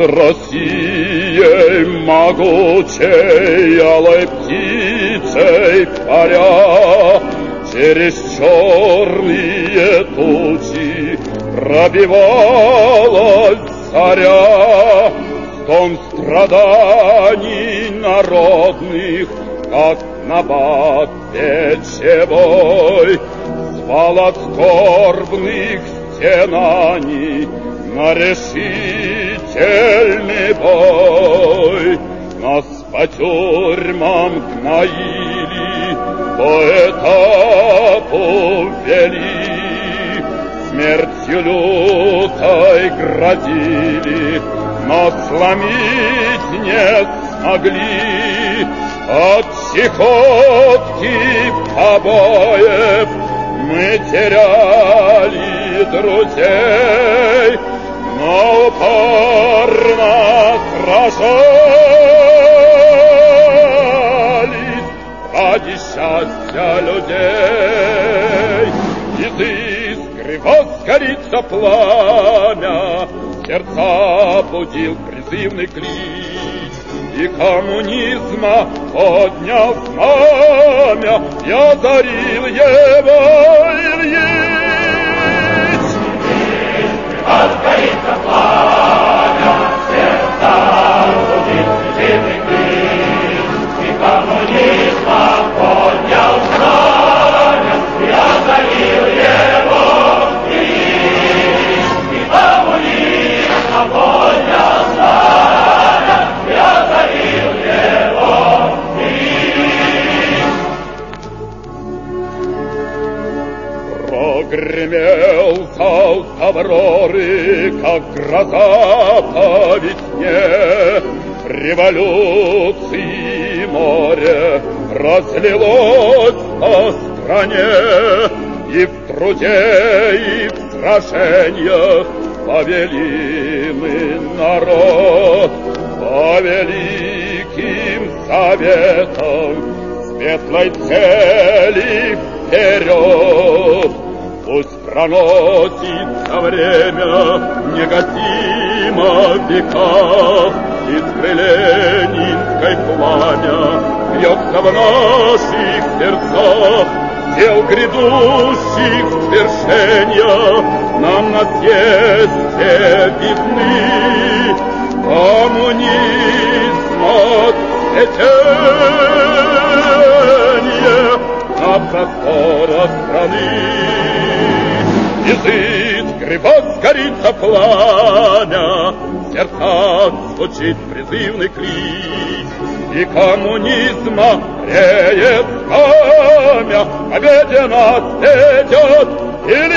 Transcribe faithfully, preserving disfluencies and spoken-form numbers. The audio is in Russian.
Россией могучей алой птицей паря, через черные тучи пробивалась заря. Стон страданий народных, как набат печевой, звал от скорбных стенаний на решительный бой. Нас по тюрьмам гноили, по этапу вели, смертью лютой грозили, но сломить не смогли. От чехотки побоев мы теряли друзей, но упорно сражались ради счастья людей. Из искры возгорится пламя, сердца будил призывный клич, и коммунизма поднял знамя, и озарил его Ильич. Возгорится пламя, сердца будил призывный клич, и коммунизма поднял знамя, и озарил его Ильич. И коммунизма поднял знамя, и озарил его Ильич. Прогремел залп Авроры, как гроза по весне. Революции море разлилось по стране, и в труде, и в сражениях повели мы народ по великим советам светлой цели вперед. Пусть проносится время негасимо в веках, искры ленинской пламя бьется в наших сердцах. Дел грядущих свершения нам на съезде видны. Коммунизм от цветения на просторах страны. Из искры возгорится пламя, в сердцах звучит призывный клич, и коммунизма реет знамя, победе нас ведет Ильич.